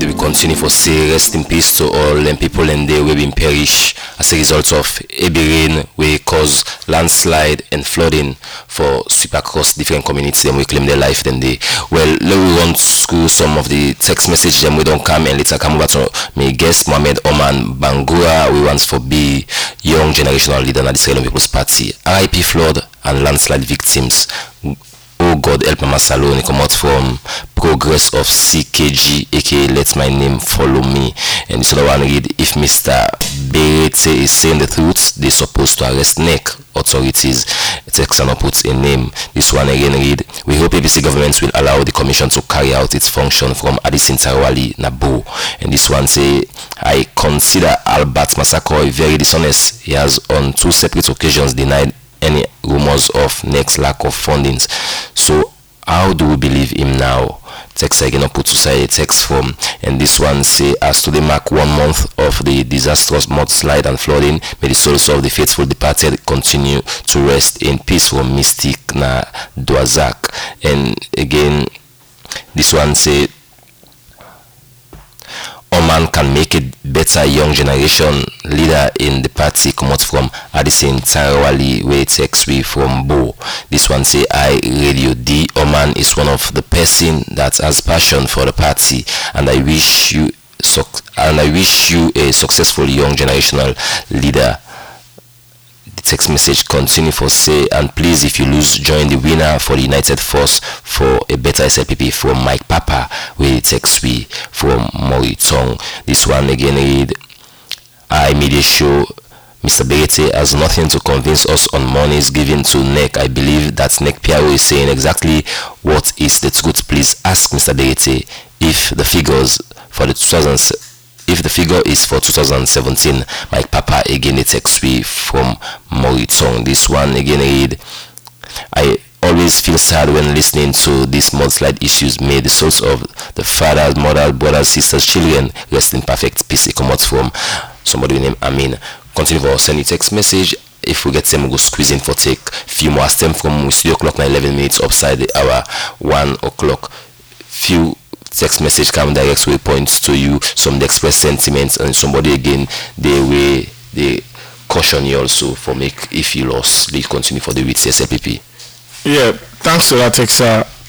read, we continue for say rest in peace to all them people and they will been perish as a result of heavy rain we cause landslide and flooding for sweep across different communities. Then we claim their life. Then they let me run through some of the text message. Then we don't come and later come over to my guest Mohamed Oman Bangura. We want for be young generational leader at the Sierra Leone People's Party. RIP flood and landslide victims. Oh God, help Mama Salone come out from progress of CKG, aka let my name follow me. And this other one read, if Mr. Berete is saying the truth, they're supposed to arrest NEC authorities. Texano puts a name. This one again read, we hope ABC government will allow the commission to carry out its function from Addison Tarawali Nabo. And this one say, I consider Albert Massacoy very dishonest. He has on 2 separate occasions denied any rumors of next lack of fundings. So how do we believe him now? Text again put society text from, and this one say, as today mark 1 month of the disastrous mudslide and flooding, may the souls of the faithful departed continue to rest in peace from Mystic na Doazak. And again this one say, Oman can make it better young generation leader in the party. Come out from Addison Tarawali where it takes we from Bo. This one say, I Radio D. Oman is one of the person that has passion for the party, and I wish you a successful young generational leader. The text message continue for say, and please if you lose, join the winner for the United Force for a better SLPP from Mike Papa where it takes we from Moritong. This one again read, I media show Mr. Berete has nothing to convince us on monies given to NEC. I believe that NEC PRO is saying exactly what is the truth. Please ask Mr. Berete if the figures for the 2000 if the figure is for 2017. Mike Papa again it takes we from Moritong. This one again read, I always feel sad when listening to these mudslide issues. May the souls of the fathers, mothers, brothers, sisters, children rest in perfect peace. It comes out from somebody named Amin. Continue for sending text message. If we get them, we'll go squeeze in for take few more stem from studio clock now 11 minutes upside the hour 1 o'clock. Few text message come direct way points to you, some they express sentiments, and somebody again they caution you also for make if you lost, they continue for the with SLPP. Yeah, thanks to that text.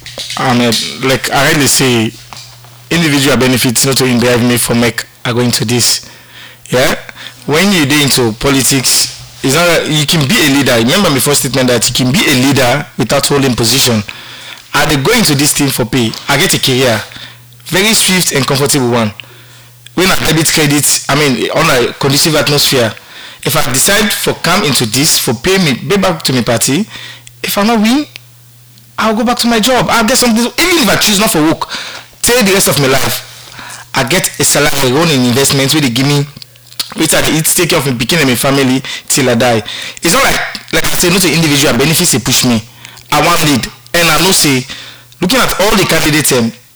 Like I already say, individual benefits not only drive me for make are going to this. Yeah, when you get into politics, it's not that you can be a leader. Remember my first statement that you can be a leader without holding position. I dey go into this thing for pay. I get a career, very swift and comfortable one. When I debit credits, I mean on a conducive atmosphere. If I decide for come into this for pay back to my party, if I not win, I'll go back to my job. I'll get something. Even if I choose not for work, till the rest of my life, I get a salary, own an investment where they give me, which I take care of my picking and my family till I die. It's not like I say, not an individual benefits they push me. I want lead. And I know say, looking at all the candidates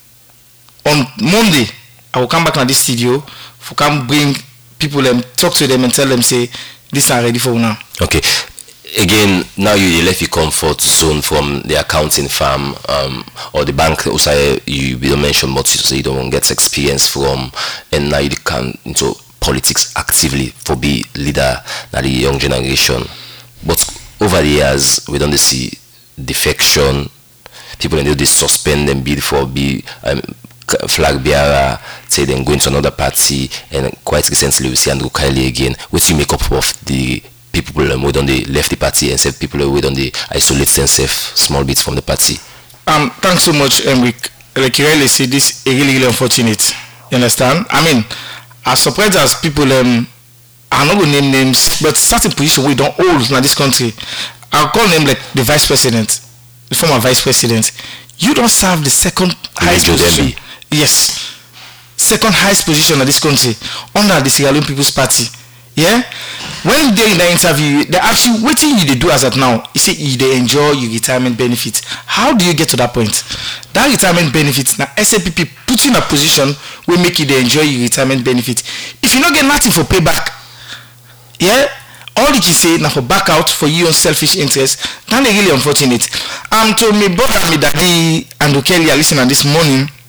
on Monday, I will come back to this studio for come bring people and talk to them and tell them say this are ready for now. Okay. Again, now you left your comfort zone from the accounting firm or the bank. Also, you don't mention much, so you don't get experience from, and now you can into politics actively for be leader now the young generation. But over the years, we don't see defection. People in this suspend them bid for be flag bearer, say then going to another party, and quite recently we see Andrew Kylie again. What you make up of the people who don't they left the party and say people who don't they isolate themselves small bit from the party? Thanks so much, Enric. Like you really see, this is really unfortunate. You understand? I mean, as surprised as people I'm not going to name names, but certain position we don't hold in this country. I'll call them like the vice president, the former vice president. You don't serve the second highest position. Yes, second highest position in this country under the Sierra Leone People's Party. Yeah, when they in the interview, they ask you what you they do as at now. You say you they enjoy your retirement benefits. How do you get to that point? That retirement benefits now SLPP puts you in a position where make you they enjoy your retirement benefit. If you not get nothing for payback, yeah, all you can say now for back out for your own selfish interest. That is really unfortunate. To me brother, me daddy and Kelly are listening this morning.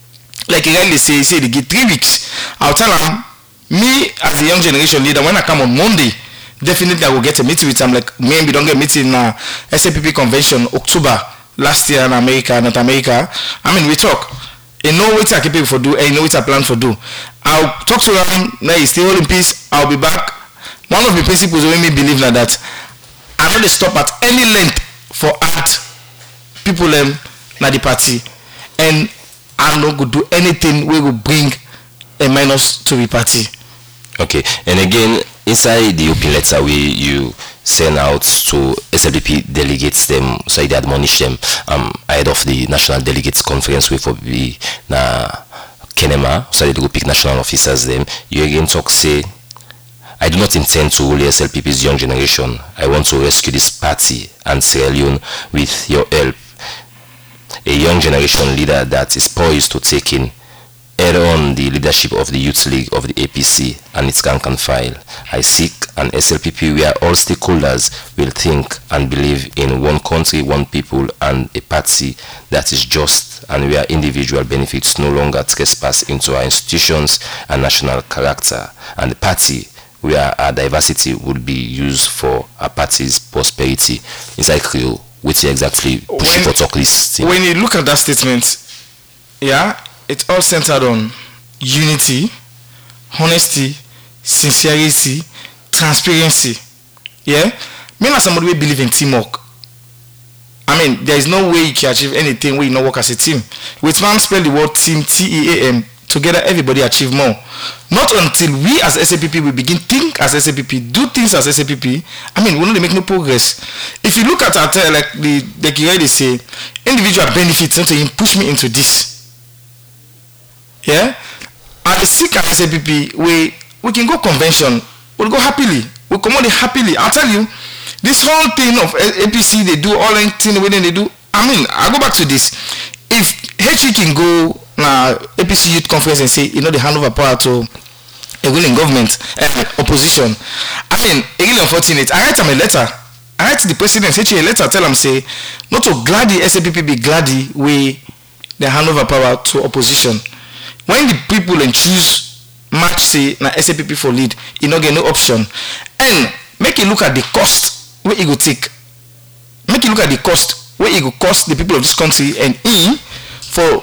like again they say they give 3 weeks. I'll tell them, me as a young generation leader, when I come on Monday, definitely I will get a meeting with them. Like me and we don't get meeting in SAPP convention October last year in America, North America. I mean we talk. You know what I keep people for do, and you know what I plan for do. I'll talk to them. Now you stay all in peace. I'll be back. One of the principles that make me believe that I know they stop at any length for add people na the party, and I'm not going to do anything we will bring a minus to the party. Okay, and again, inside the open letter you send out to SLPP delegates them, so they admonish them ahead of the National Delegates Conference we for be na Kenema, so they go pick national officers them. You again talk say, I do not intend to rule SLPP's young generation. I want to rescue this party and Sierra Leone with your help. A young generation leader that is poised to take in head-on the leadership of the Youth League of the APC and its rank and file. I seek an SLPP where all stakeholders will think and believe in one country, one people, and a party that is just, and where individual benefits no longer trespass into our institutions and national character, and a party where our diversity would be used for our party's prosperity. Inside Creole, which exactly push for talk this thing. When you look at that statement, yeah, it's all centered on unity, honesty, sincerity, transparency. Yeah? Me as somebody who believe in teamwork. I mean, there is no way you can achieve anything where you not work as a team. With man spell the word team, T-E-A-M, together everybody achieve more. Not until we as SAPP we begin think as SAPP, do things as SAPP. I mean, we don't make no progress. If you look at our like the Kira, they say individual benefits, not to push me into this. Yeah, and the sick and SAPP we can go convention, we'll go happily, we'll come out happily. I'll tell you, this whole thing of APC, they do all anything they do. I mean, I go back to this. If HE can go APC Youth Conference and say, you know, they hand over power to a ruling government and opposition. I mean, again unfortunate. I write them a letter. I write to the president, HE a letter, tell them say, not to gladly SAPP be gladly we they hand over power to opposition. When the people and choose match say na SAPP for lead, you not get no option. And make you look at the cost where it go take. Make you look at the cost where it go cost the people of this country and for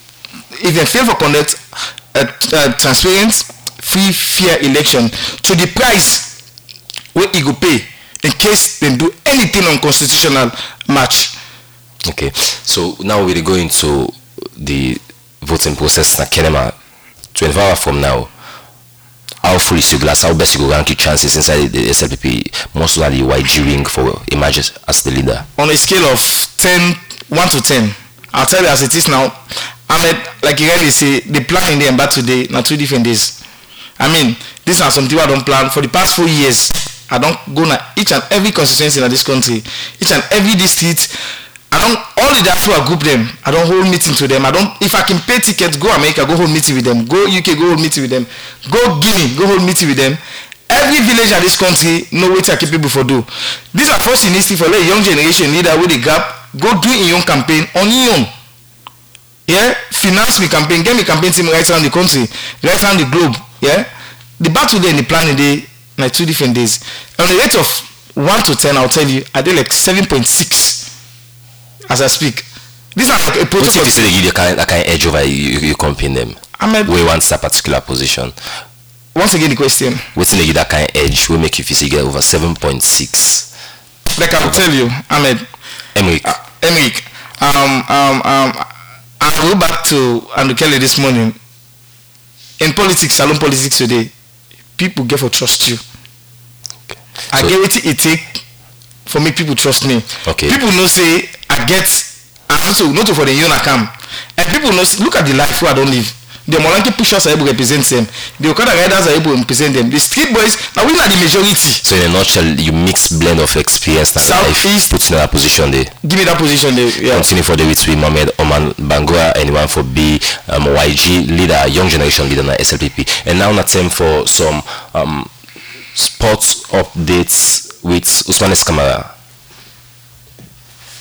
if they fail for conduct a transparent, free, fair election to the price where it go pay in case they do anything unconstitutional match. Okay, so now we're going to the voting process na Kenema 24 hours from now. How full is your glass? How best you go rank your chances inside the SLPP? Most likely YG ring for emerges as the leader. On a scale of 1 to 10, I'll tell you as it is now. Ahmed, like you really say, the plan in the embark today na 2 different days. I mean, these are something I don't plan for the past 4 years. I don't go na each and every constituency in this country, each and every district. I don't all the diaspora group them. I don't hold meeting to them. I don't if I can pay tickets, go America, go hold meeting with them. Go UK, go hold meeting with them. Go Guinea, go hold meeting with them. Every village in this country know what I keep people for do. These are first initiative for the young generation leader with the gap. Go do in your campaign on your own. Yeah, finance me campaign, get me campaign team right around the country, right around the globe. Yeah, the battle day and the planning day like 2 different days. On the rate of 1 to 10, I'll tell you, I did like 7.6 as I speak. These are like a protocol. What if you say they give you that kind of edge over you campaign them? We want that particular position. Once again, the question. What's in that kind of edge will make you feel you get over 7.6? Like I'll tell you, Ahmed. Emric. I'll go back to Andrew Kelly this morning. In politics, salon politics today, people get for trust you. Okay. I get what it take for me people trust me. Okay. People know say I get and also not for the Yona camp. And people know look at the life where I don't live. The Molanke pushers are able to represent them. The Okada riders are able to represent them. The street boys, now we are the majority. So in a nutshell, you mix blend of experience and life puts in that position there. Give me that position there. Yeah. Continue for the with Mohamed Oman Bangura, anyone for B YG leader, young generation leader na SLPP. And now not time for some sports updates with Usman Eskamara.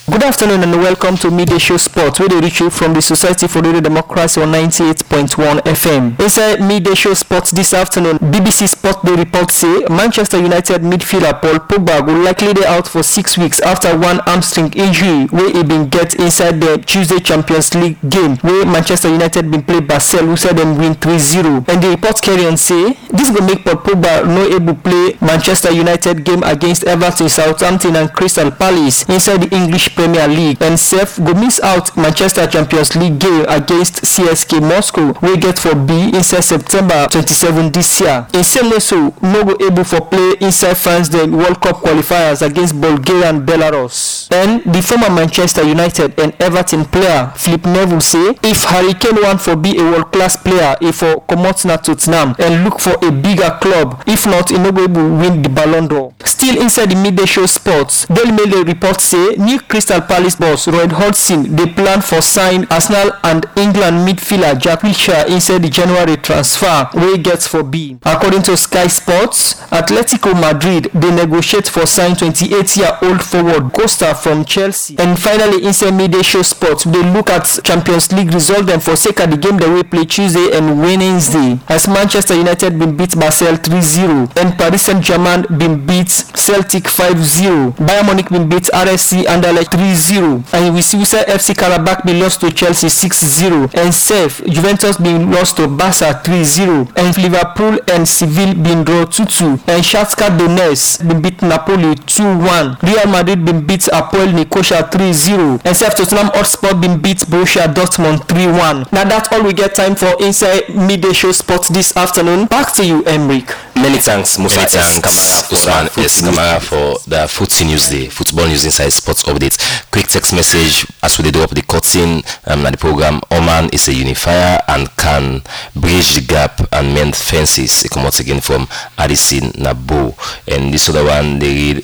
Good afternoon and welcome to Midday Show Sport, where they reach you from the Society for Radio Democracy on 98.1 FM. Inside Midday Show Sports this afternoon, BBC Sport Day report say Manchester United midfielder Paul Pogba will likely be out for 6 weeks after one hamstring injury where he been get inside the Tuesday Champions League game where Manchester United been play Basel, who said them win 3-0. And the report carry on say this will make Paul Pogba no able play Manchester United game against Everton, Southampton and Crystal Palace inside the English Premier League, and Sef go miss out Manchester Champions League game against CSK Moscow we get for B inside September 27 this year. In same way so no go able for play inside France the World Cup qualifiers against Bulgaria and Belarus. And the former Manchester United and Everton player Philip Neville say if Harry Kane want for be a world class player he for comot na Tottenham and look for a bigger club, if not he no go able win the Ballon d'Or. Still inside the Midday Show Sports, Daily Mail report say new Crystal Palace boss Roy Hodgson they plan for sign Arsenal and England midfielder Jack Wilshere inside the January transfer wey gets for B. According to Sky Sports, Atletico Madrid they negotiate for sign 28-year-old forward Costa from Chelsea. And finally inside Midday Show Sports they look at Champions League result them for sake of the game that we play Tuesday and Wednesday, as Manchester United been beat Basel 3-0 and Paris Saint-Germain been beat Celtic 5-0. Bayern Munich been beat RSC Anderlecht 3-0, and we see FC Karabakh been lost to Chelsea 6-0, and Sef Juventus been lost to Barca 3-0, and Liverpool and Seville been draw 2-2, and Shakhtar Donetsk been beat Napoli 2-1. Real Madrid been beat Apoel Nicosia 3-0, and Sef Tottenham Hotspur been beat Borussia Dortmund 3-1. Now that's all we get time for inside Midday Show Sports this afternoon. Back to you, Emric. Many thanks, Musa and Usman S. Kamara for the football news inside sports updates. Quick text message as we do up the cutting at the program. Oman is a unifier and can bridge the gap and mend fences. They come out again from Addison Nabo. And this other one they read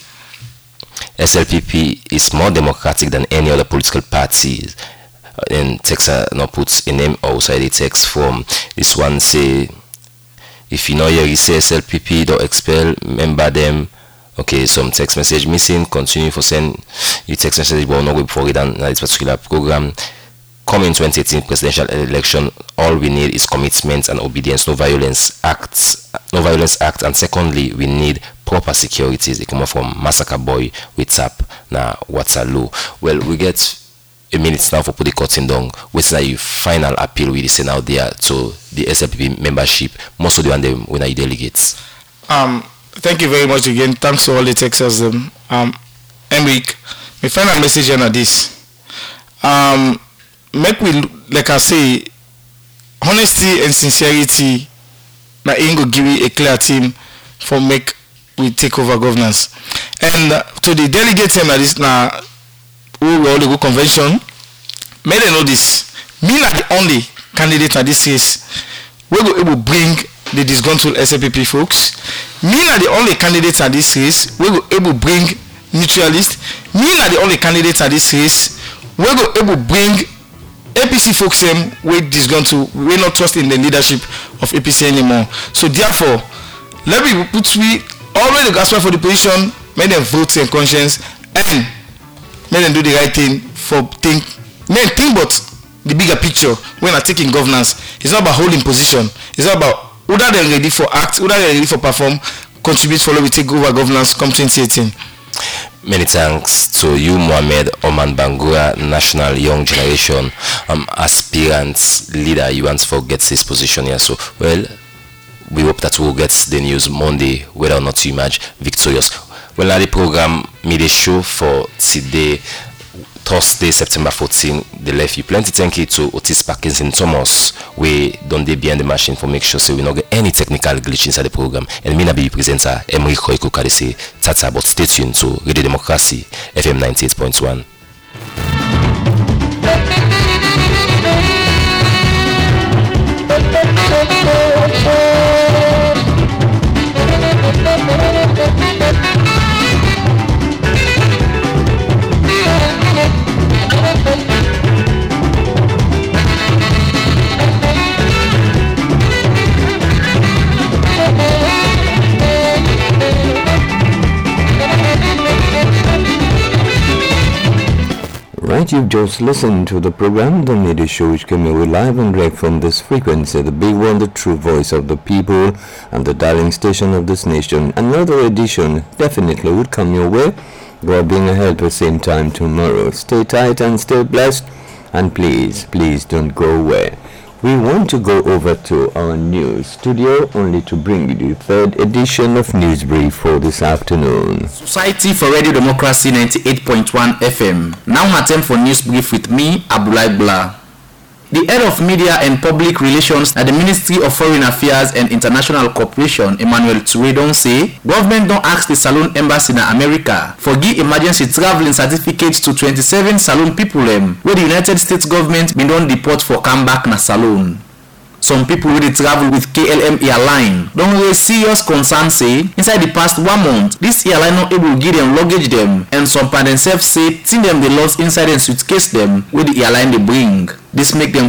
SLPP is more democratic than any other political party. And text now puts a name outside the text from this one say if you know you say SLPP don't expel member them. Okay, some text message missing. Continue for send you text message but not before we done this particular program. Coming 2018 presidential election, all we need is commitment and obedience, no violence act, and secondly we need proper securities. They come from Massacre Boy with tap na Waterloo. Well, we get a minute now for put the cutting down. What's now your final appeal we send out there to the SLPP membership, most of the one them when I delegates? Thank you very much again. Thanks to all the Texas Emric. My final message on this. Make we, like I say, honesty and sincerity na go give you a clear team for make we take over governance. And to the delegates and this now who will only go convention, may they know this. Me not the only candidate at this race. We go able bring the disgruntled SLPP folks. Me not the only candidate at this race. We go able bring neutralists. Me not the only candidate at this race. We go able bring APC folks with disgruntled. We not trust in the leadership of APC anymore. So therefore, let me put we already aspire for the position. Make them vote in conscience and make them do the right thing for think but the bigger picture when I'm taking governance. It's not about holding position. It's not about whether they're ready for act, whether they're ready for perform, contribute, follow, we take over governance come 2018. Many thanks to you, Mohamed Oman Bangura, National Young Generation aspirant leader. You want to forget this position here. So, well, we hope that we'll get the news Monday, whether or not you emerge victorious. Well, now the program Midday Show for today, Thursday, September 14, they left you plenty. Thank you to Otis Parkinson Thomas. We don't they behind the machine for make sure so we not get any technical glitch inside the program. And me na be presenter Emric Koiko say tata, but stay tuned to Radio Democracy FM 98.1. right, you've just listened to the program, The Media Show, which came away live and direct from this frequency, the big one, the true voice of the people, and the darling station of this nation. Another edition definitely would come your way. God being ahead at the same time tomorrow. Stay tight and stay blessed, and please don't go away. We want to go over to our news studio only to bring you the third edition of News Brief for this afternoon. Society for Radio Democracy 98.1 FM. Now time for News Brief with me, Abdullah Bla. The head of media and public relations at the Ministry of Foreign Affairs and International Cooperation, Emmanuel Toure, don say government don't ask the Salone Embassy in America for give emergency traveling certificates to 27 Salone people where the United States government been don deport for come back na Salone. Some people who they travel with KLM airline don't raise serious concern say inside the past 1 month this airline not able to give them luggage them, and some par themselves say think them they lost inside and suitcase them where the airline they bring. This make them